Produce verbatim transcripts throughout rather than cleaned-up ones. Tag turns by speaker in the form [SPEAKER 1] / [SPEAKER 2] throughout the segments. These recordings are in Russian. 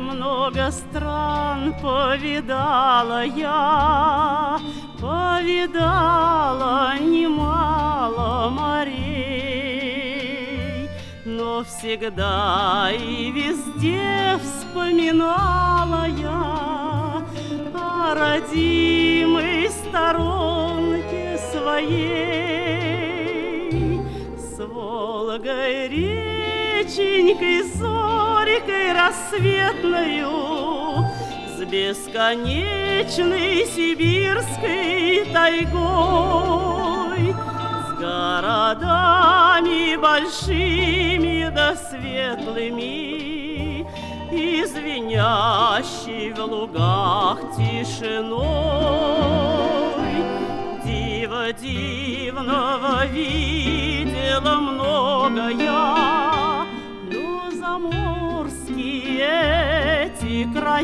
[SPEAKER 1] Много стран повидала я, повидала немало морей, но всегда и везде вспоминала я о родимой сторонке своей. С Волгой реченькой, зорькой рассветною, с бесконечной сибирской тайгой, с городами большими да светлыми и звенящей в лугах тишиной. Дива дивного видела много я, но заморские эти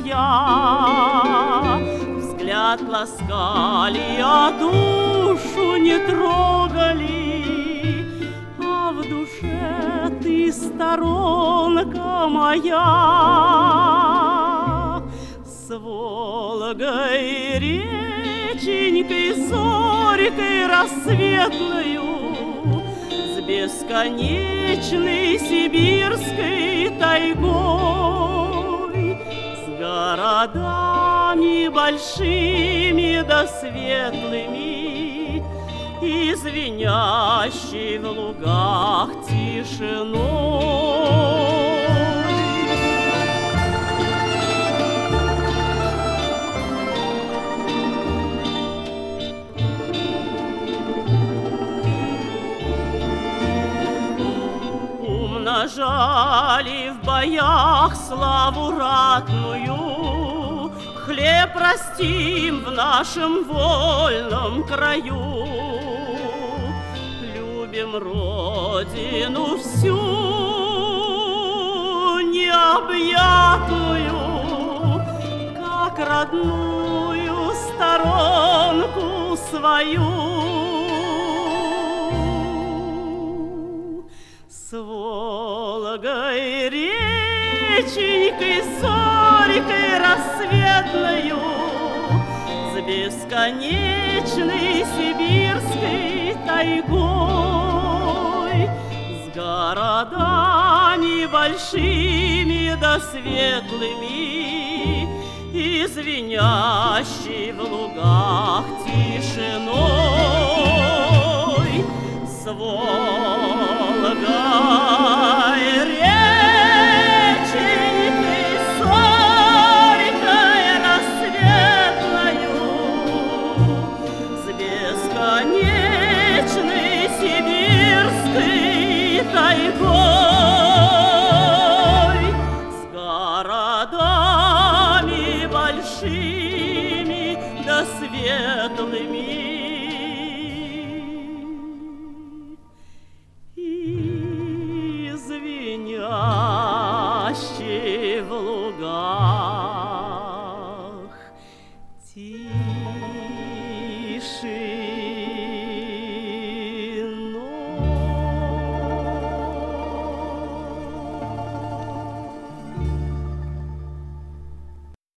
[SPEAKER 1] края взгляд ласкали, а душу не трогали. А в душе ты сторонка моя, с Волгой реченькой, зорькой рассветною, с бесконечной сибирской тайгой, с городами большими да светлыми и звенящей в лугах тишиной. Умножали в боях славу ратную, хлеб растим в нашем вольном краю. Любим родину всю необъятную, как родную сторонку свою. С Волгой реченькой, зорькой рассветною, с бесконечной сибирской тайгой, с городами большими да светлыми и звенящей в лугах тишиной. С Волгой реченькой, зорькой рассветною, с бесконечной сибирской тайгой, с городами большими да светлыми и звенящей в лугах